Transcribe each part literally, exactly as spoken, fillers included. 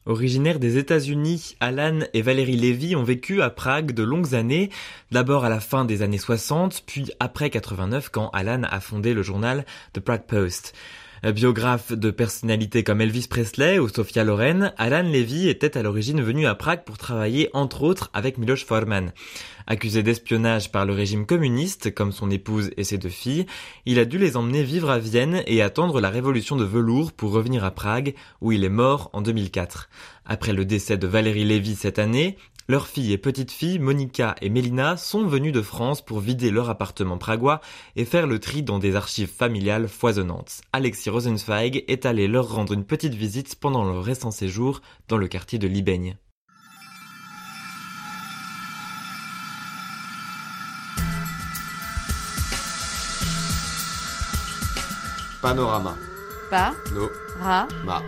Originaires des États-Unis, Alan et Valérie Lévy ont vécu à Prague de longues années, d'abord à la fin des années soixante, puis après quatre-vingt-neuf quand Alan a fondé le journal The Prague Post. Biographe de personnalités comme Elvis Presley ou Sofia Loren, Alan Lévy était à l'origine venu à Prague pour travailler entre autres avec Miloš Forman. Accusé d'espionnage par le régime communiste, comme son épouse et ses deux filles, il a dû les emmener vivre à Vienne et attendre la révolution de velours pour revenir à Prague, où il est mort en deux mille quatre. Après le décès de Valérie Lévy cette année, leurs filles et petites-filles, Monika et Mélina, sont venues de France pour vider leur appartement pragois et faire le tri dans des archives familiales foisonnantes. Alexis Rosenzweig est allé leur rendre une petite visite pendant leur récent séjour dans le quartier de Líbeň. Panorama. Pa. No. Ra. Ma.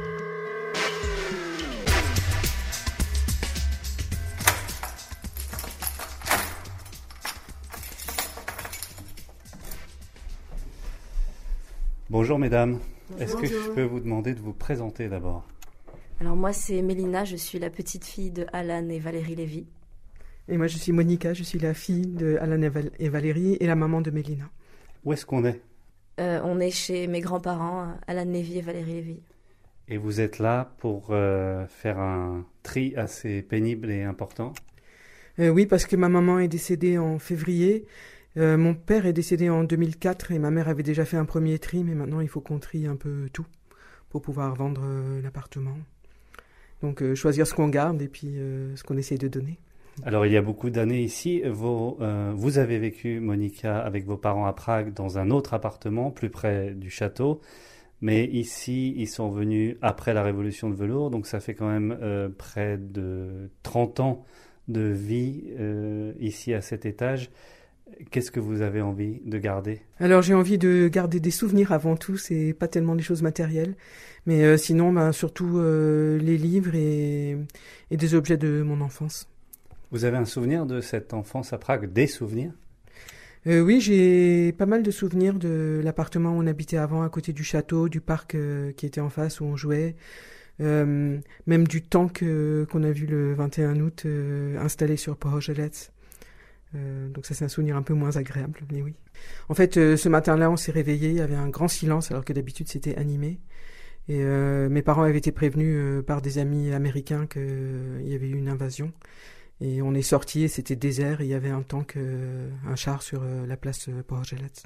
Bonjour mesdames, Bonjour. Est-ce que je peux vous demander de vous présenter d'abord ? Alors moi c'est Mélina, je suis la petite fille de Alan et Valérie Lévy. Et moi je suis Monika, je suis la fille de Alan et, Val- et Valérie et la maman de Mélina. Où est-ce qu'on est ? Euh, on est chez mes grands-parents, Alan Lévy et Valérie Lévy. Et vous êtes là pour euh, faire un tri assez pénible et important ? Euh, oui, parce que ma maman est décédée en février. Euh, mon père est décédé en deux mille quatre et ma mère avait déjà fait un premier tri, mais maintenant il faut qu'on trie un peu tout pour pouvoir vendre euh, l'appartement. Donc euh, choisir ce qu'on garde et puis euh, ce qu'on essaye de donner. Alors il y a beaucoup d'années ici, vos, euh, vous avez vécu, Monika, avec vos parents à Prague dans un autre appartement plus près du château, mais ici ils sont venus après la révolution de velours, donc ça fait quand même euh, près de trente ans de vie euh, ici à cet étage. Qu'est-ce que vous avez envie de garder ? Alors j'ai envie de garder des souvenirs avant tout, c'est pas tellement des choses matérielles, mais euh, sinon ben, surtout euh, les livres et, et des objets de mon enfance. Vous avez un souvenir de cette enfance à Prague ? Des souvenirs ? euh, Oui, j'ai pas mal de souvenirs de l'appartement où on habitait avant, à côté du château, du parc euh, qui était en face où on jouait, euh, même du tank euh, qu'on a vu le vingt et un août euh, installé sur Pohoželec. Euh, donc ça c'est un souvenir un peu moins agréable, mais oui. En fait, euh, ce matin-là, on s'est réveillé, il y avait un grand silence alors que d'habitude c'était animé. Et euh, mes parents avaient été prévenus euh, par des amis américains qu'il euh, y avait eu une invasion. Et on est sortis et c'était désert et il y avait un tank, euh, un char sur euh, la place euh, Pohoželec.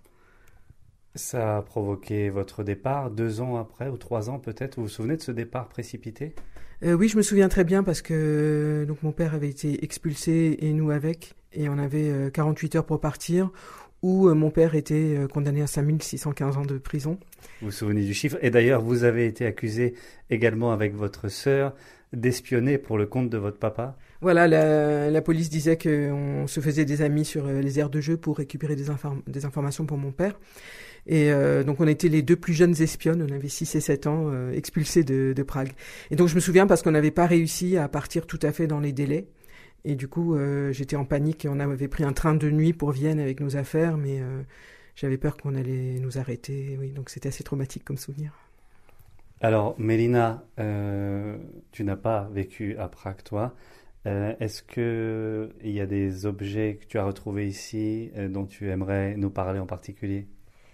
Ça a provoqué votre départ deux ans après ou trois ans peut-être. Vous vous souvenez de ce départ précipité ? euh, Oui, je me souviens très bien parce que donc mon père avait été expulsé et nous avec. Et on avait euh, quarante-huit heures pour partir où euh, mon père était euh, condamné à cinq mille six cent quinze ans de prison. Vous vous souvenez du chiffre ? Et d'ailleurs, vous avez été accusé également avec votre sœur d'espionner pour le compte de votre papa ? Voilà, la, la police disait qu'on se faisait des amis sur euh, les aires de jeu pour récupérer des, inform- des informations pour mon père. Et euh, donc on était les deux plus jeunes espionnes, on avait six et sept ans, euh, expulsés de, de Prague. Et donc je me souviens parce qu'on n'avait pas réussi à partir tout à fait dans les délais. Et du coup, euh, j'étais en panique et on avait pris un train de nuit pour Vienne avec nos affaires, mais euh, j'avais peur qu'on allait nous arrêter. Oui, donc c'était assez traumatique comme souvenir. Alors, Mélina, euh, tu n'as pas vécu à Prague, toi. Euh, est-ce qu'il y a des objets que tu as retrouvés ici euh, dont tu aimerais nous parler en particulier ?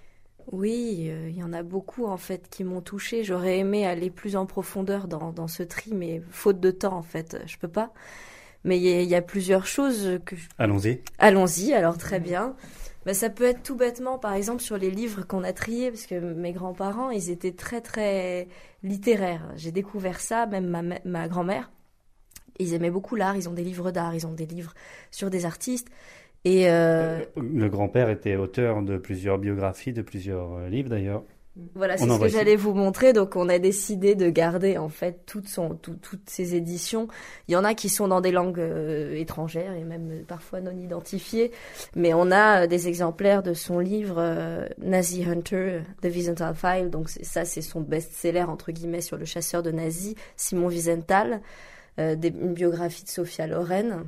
Oui, il euh, y en a beaucoup en fait qui m'ont touchée. J'aurais aimé aller plus en profondeur dans, dans ce tri, mais faute de temps en fait, je peux pas. Mais il y, y a plusieurs choses que... Je... Allons-y. Allons-y, alors très bien. Ben, ça peut être tout bêtement, par exemple, sur les livres qu'on a triés, parce que mes grands-parents, ils étaient très, très littéraires. J'ai découvert ça, même ma, ma grand-mère. Ils aimaient beaucoup l'art, ils ont des livres d'art, ils ont des livres sur des artistes. Et euh... Le grand-père était auteur de plusieurs biographies, de plusieurs livres d'ailleurs. Voilà, c'est ce que j'allais vous montrer. Donc, on a décidé de garder, en fait, toutes, son, tout, toutes ces éditions. Il y en a qui sont dans des langues euh, étrangères et même euh, parfois non identifiées. Mais on a euh, des exemplaires de son livre euh, Nazi Hunter, The Wiesenthal File. Donc, c'est, ça, c'est son best-seller, entre guillemets, sur le chasseur de nazis, Simon Wiesenthal. Euh, des, une biographie de Sofia Loren.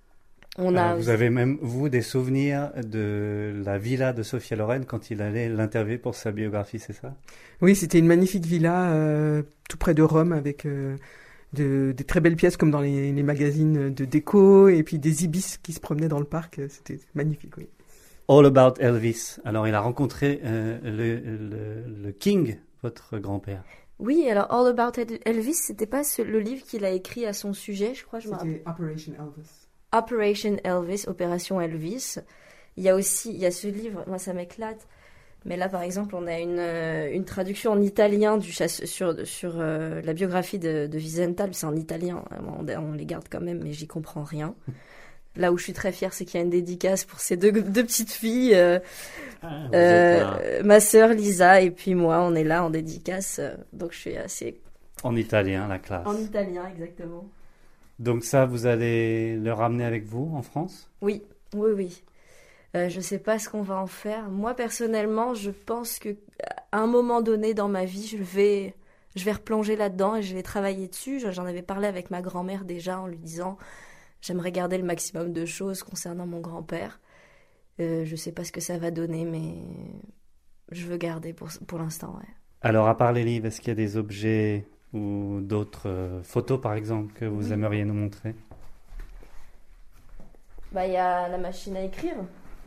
On a euh, vous avez même, vous, des souvenirs de la villa de Sofia Loren quand il allait l'interviewer pour sa biographie, c'est ça ? Oui, c'était une magnifique villa euh, tout près de Rome avec euh, de, des très belles pièces comme dans les, les magazines de déco, et puis des ibis qui se promenaient dans le parc. C'était magnifique, oui. All About Elvis. Alors, il a rencontré euh, le, le, le King, votre grand-père. Oui, alors All About Elvis, c'était pas ce, le livre qu'il a écrit à son sujet, je crois. Je c'était Operation Elvis. Operation Elvis, Opération Elvis. Il y a aussi, il y a ce livre, moi ça m'éclate. Mais là, par exemple, on a une, une traduction en italien du chasse, sur, sur euh, la biographie de, de Wiesenthal. C'est en italien, on, on les garde quand même, mais j'y comprends rien. Là où je suis très fière, c'est qu'il y a une dédicace pour ces deux, deux petites filles. Euh, ah, euh, ma sœur Lisa et puis moi, on est là en dédicace. Euh, donc je suis assez... En italien, la classe. En italien, exactement. Donc ça, vous allez le ramener avec vous en France ? Oui, oui, oui. Euh, je ne sais pas ce qu'on va en faire. Moi, personnellement, je pense qu'à un moment donné dans ma vie, je vais, je vais replonger là-dedans et je vais travailler dessus. J'en avais parlé avec ma grand-mère déjà en lui disant « J'aimerais garder le maximum de choses concernant mon grand-père. Euh, je ne sais pas ce que ça va donner, mais je veux garder pour, pour l'instant. Ouais. » Alors, à part les livres, est-ce qu'il y a des objets ou d'autres euh, photos, par exemple, que vous aimeriez nous montrer ? Bah, il y a la machine à écrire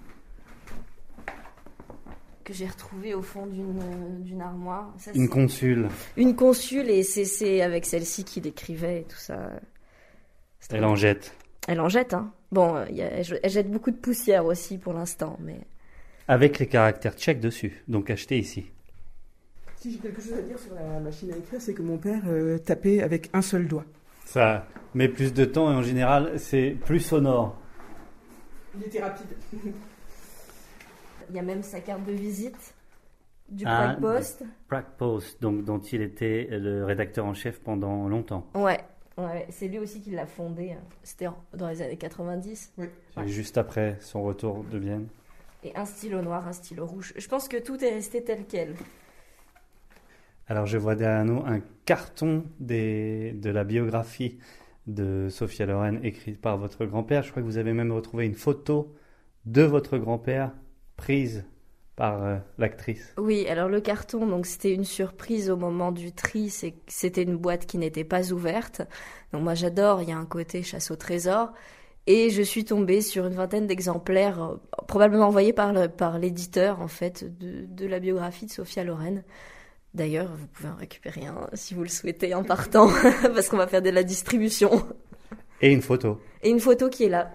que j'ai retrouvée au fond d'une, d'une armoire. Ça, une consule. Une consule, et c'est, c'est avec celle-ci qu'il écrivait et tout ça. Elle en jette. Elle en jette, hein. Bon, y a, elle jette beaucoup de poussière aussi pour l'instant, mais... Avec les caractères tchèques dessus, donc acheté ici. Si j'ai quelque chose à dire sur la machine à écrire, c'est que mon père euh, tapait avec un seul doigt. Ça met plus de temps et en général, c'est plus sonore. Il était rapide. Il y a même sa carte de visite du ah, Prague Post. Prague Post, donc, dont il était le rédacteur en chef pendant longtemps. Ouais, ouais, c'est lui aussi qui l'a fondé. C'était dans les années quatre-vingt-dix. Oui. Ouais. Juste après son retour de Vienne. Et un stylo noir, un stylo rouge. Je pense que tout est resté tel quel. Alors je vois derrière nous un carton des, de la biographie de Sophia Loren écrite par votre grand-père. Je crois que vous avez même retrouvé une photo de votre grand-père prise par euh, l'actrice. Oui, alors le carton, donc c'était une surprise au moment du tri, c'est, c'était une boîte qui n'était pas ouverte. Donc moi j'adore, il y a un côté chasse au trésor. Et je suis tombée sur une vingtaine d'exemplaires, euh, probablement envoyés par, le, par l'éditeur en fait de, de la biographie de Sophia Loren. D'ailleurs, vous pouvez en récupérer un si vous le souhaitez en partant, parce qu'on va faire de la distribution. Et une photo. Et une photo qui est là.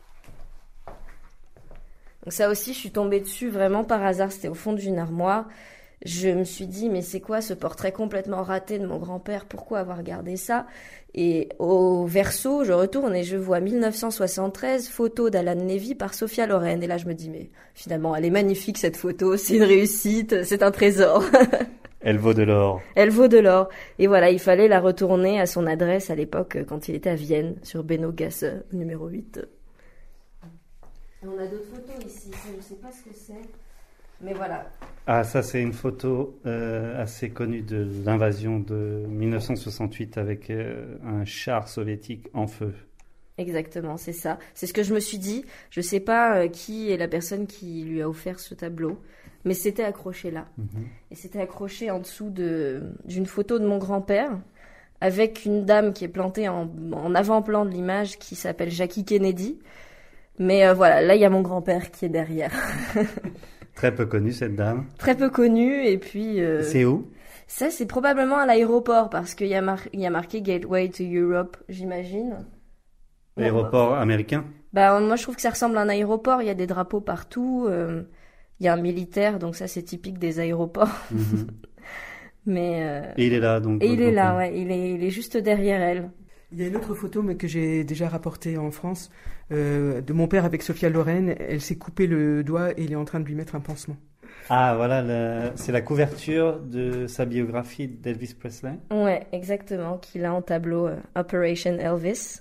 Donc ça aussi, je suis tombée dessus vraiment par hasard. C'était au fond d'une armoire. Je me suis dit, mais c'est quoi ce portrait complètement raté de mon grand-père ? Pourquoi avoir gardé ça ? Et au verso, je retourne et je vois dix-neuf cent soixante-treize, photo d'Alan Levy par Sophia Loren. Et là, je me dis, mais finalement, elle est magnifique cette photo. C'est une réussite, c'est un trésor. Elle vaut de l'or. Elle vaut de l'or. Et voilà, il fallait la retourner à son adresse à l'époque, quand il était à Vienne, sur Benno-Gasse, numéro huit. Et on a d'autres photos ici, ça, je ne sais pas ce que c'est. Mais voilà. Ah, ça, c'est une photo euh, assez connue de l'invasion de dix-neuf cent soixante-huit avec euh, un char soviétique en feu. Exactement, c'est ça. C'est ce que je me suis dit. Je ne sais pas euh, qui est la personne qui lui a offert ce tableau. Mais c'était accroché là. Mmh. Et c'était accroché en dessous de, d'une photo de mon grand-père, avec une dame qui est plantée en, en avant-plan de l'image, qui s'appelle Jackie Kennedy. Mais euh, voilà, là, il y a mon grand-père qui est derrière. Très peu connue, cette dame. Très peu connue, et puis... Euh, c'est où ? Ça, c'est probablement à l'aéroport, parce qu'il y a, mar- il y a marqué Gateway to Europe, j'imagine. L'aéroport bah, américain ? Bah, moi, je trouve que ça ressemble à un aéroport. Il y a des drapeaux partout. Euh, il y a un militaire, donc ça, c'est typique des aéroports. Mm-hmm. Mais, euh, et il est là, donc. Et il est là, ouais. Il est, il est juste derrière elle. Il y a une autre photo, mais que j'ai déjà rapportée en France, euh, de mon père avec Sophia Loren. Elle s'est coupé le doigt et il est en train de lui mettre un pansement. Ah, voilà, le... c'est la couverture de sa biographie d'Elvis Presley. Ouais, exactement, qu'il a en tableau euh, Operation Elvis.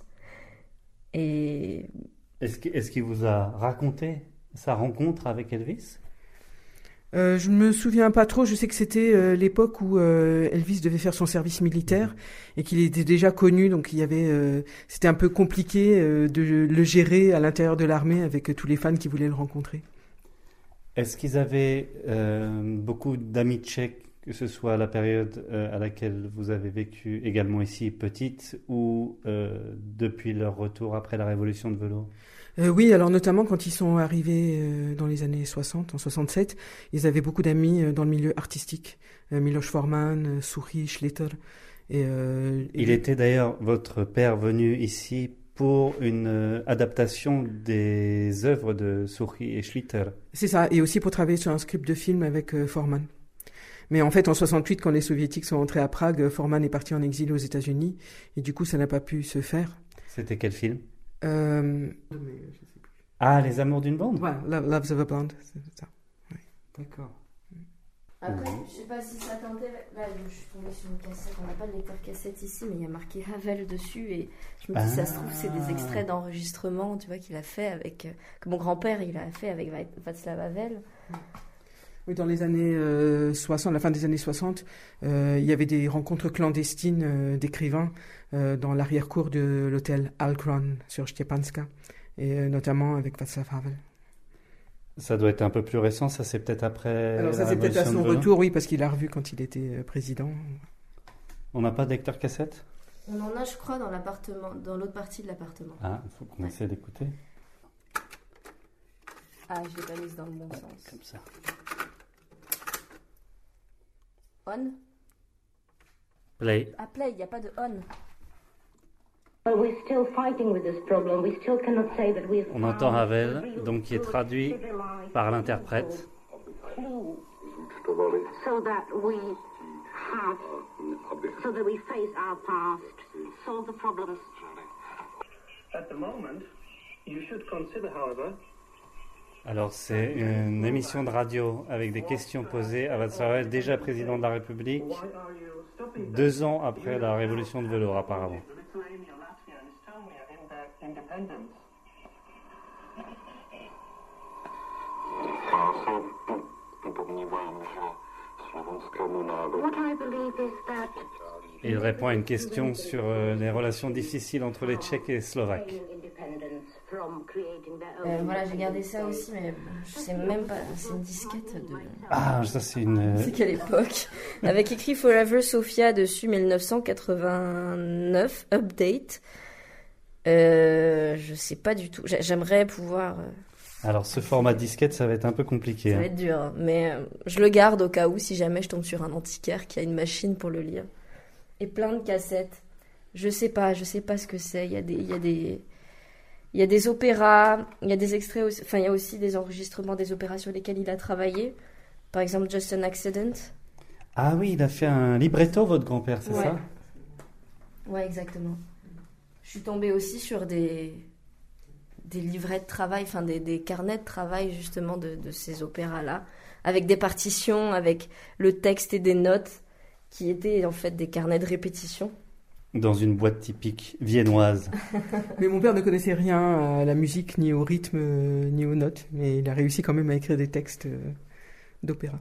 Et... Est-ce qu'il, est-ce qu'il vous a raconté sa rencontre avec Elvis ? Euh, je ne me souviens pas trop, je sais que c'était euh, l'époque où euh, Elvis devait faire son service militaire et qu'il était déjà connu, donc il y avait, euh, c'était un peu compliqué euh, de le gérer à l'intérieur de l'armée avec euh, tous les fans qui voulaient le rencontrer. Est-ce qu'ils avaient euh, beaucoup d'amis tchèques que ce soit la période euh, à laquelle vous avez vécu également ici, petite, ou euh, depuis leur retour après la révolution de vélo? Euh, oui, alors notamment quand ils sont arrivés euh, dans les années soixante, en soixante-sept, ils avaient beaucoup d'amis euh, dans le milieu artistique. Euh, Miloš Forman, euh, Souchy, Schlitter. Et, euh, et... Il était d'ailleurs, votre père, venu ici pour une euh, adaptation des œuvres de Souchy et Schlitter. C'est ça, et aussi pour travailler sur un script de film avec euh, Forman. Mais en fait, en soixante-huit, quand les Soviétiques sont entrés à Prague, Forman est parti en exil aux États-Unis, et du coup, ça n'a pas pu se faire. C'était quel film? Euh... Ah, Les Amours d'une bande? Ouais, Love, Loves of a Blonde, c'est ça. Oui. D'accord. Après, je sais pas si ça t'intéresse. Là, je suis tombée sur une cassette. On n'a pas de lecteur cassette ici, mais il y a marqué Havel dessus. Et je me dis, ah. ça se trouve, c'est des extraits d'enregistrement, tu vois, qu'il a fait avec. Que mon grand-père, il a fait avec Václav Havel. Oui, dans les années euh, soixante, la fin des années soixante, euh, il y avait des rencontres clandestines euh, d'écrivains euh, dans l'arrière-cour de l'hôtel Alcron sur Stepanska, et euh, notamment avec Václav Havel. Ça doit être un peu plus récent, ça c'est peut-être après. Alors ça c'est peut-être à son retour, oui, parce qu'il l'a revu quand il était président. On n'a pas de lecteur cassette? On en a, je crois, dans l'appartement, dans l'autre partie de l'appartement. Ah, il faut qu'on ouais. essaie d'écouter. Ah, je l'ai pas mise dans le bon sens. Comme ça. On? Play. Ah, play, il n'y a pas de on. On entend Havel, donc qui est traduit par l'interprète. So that we have, so that we face our past, solve the problems. At the moment, you should consider, however. Alors c'est une émission de radio avec des questions posées à Václav Havel, déjà président de la République, deux ans après la révolution de vélo apparemment. Et il répond à une question sur euh, les relations difficiles entre les Tchèques et les Slovaques. Euh, voilà, j'ai gardé ça aussi, mais je sais même pas. C'est une disquette de. Ah, ça c'est une. C'est quelle époque? Avec écrit Forever Sofia dessus, dix-neuf cent quatre-vingt-neuf, update. Euh, je sais pas du tout. J'aimerais pouvoir. Alors, ce format disquette, ça va être un peu compliqué. Ça hein. va être dur, mais euh, je le garde au cas où, si jamais je tombe sur un antiquaire qui a une machine pour le lire. Et plein de cassettes. Je sais pas, je sais pas ce que c'est. Il y a des, il y a des, il y a des opéras, il y a des extraits, aussi, enfin, il y a aussi des enregistrements des opéras sur lesquels il a travaillé. Par exemple, Just an Accident. Ah oui, il a fait un libretto, votre grand-père, c'est ouais. ça? Ouais, exactement. Je suis tombée aussi sur des, des livrets de travail, enfin des, des carnets de travail justement de, de ces opéras-là, avec des partitions, avec le texte et des notes, qui étaient en fait des carnets de répétition. Dans une boîte typique viennoise. Mais mon père ne connaissait rien à la musique, ni au rythme, ni aux notes, mais il a réussi quand même à écrire des textes d'opéra.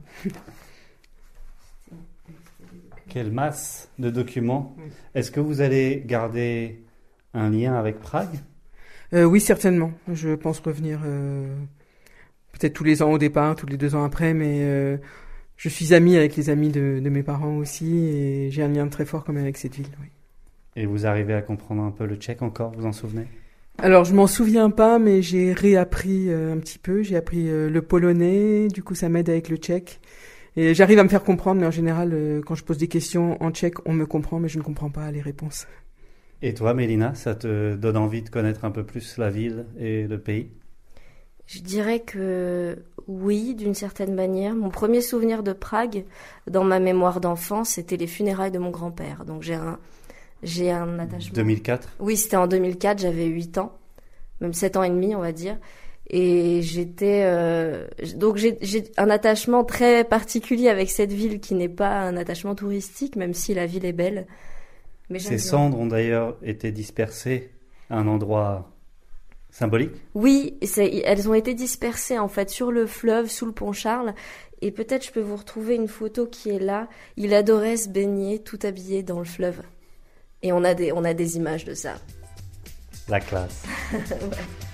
Quelle masse de documents. Est-ce que vous allez garder un lien avec Prague? euh, Oui, certainement. Je pense revenir euh, peut-être tous les ans au départ, tous les deux ans après, mais euh, je suis ami avec les amis de, de mes parents aussi, et j'ai un lien très fort quand même avec cette ville. Oui. Et vous arrivez à comprendre un peu le tchèque encore, vous en souvenez? Alors, je m'en souviens pas, mais j'ai réappris euh, un petit peu. J'ai appris euh, le polonais, du coup ça m'aide avec le tchèque. Et j'arrive à me faire comprendre, mais en général, euh, quand je pose des questions en tchèque, on me comprend, mais je ne comprends pas les réponses. Et toi, Mélina, ça te donne envie de connaître un peu plus la ville et le pays? Je dirais que oui, d'une certaine manière. Mon premier souvenir de Prague, dans ma mémoire d'enfance, c'était les funérailles de mon grand-père. Donc j'ai un, j'ai un attachement... deux mille quatre? Oui, c'était en deux mille quatre, j'avais huit ans, même sept ans et demi, on va dire. Et j'étais... Euh... Donc j'ai, j'ai un attachement très particulier avec cette ville qui n'est pas un attachement touristique, même si la ville est belle. Mais Ces cendres ont d'ailleurs été dispersées à un endroit symbolique? Oui, c'est, elles ont été dispersées en fait sur le fleuve, sous le pont Charles. Et peut-être je peux vous retrouver une photo qui est là. Il adorait se baigner tout habillé dans le fleuve. Et on a des, on a des images de ça. La classe. Ouais.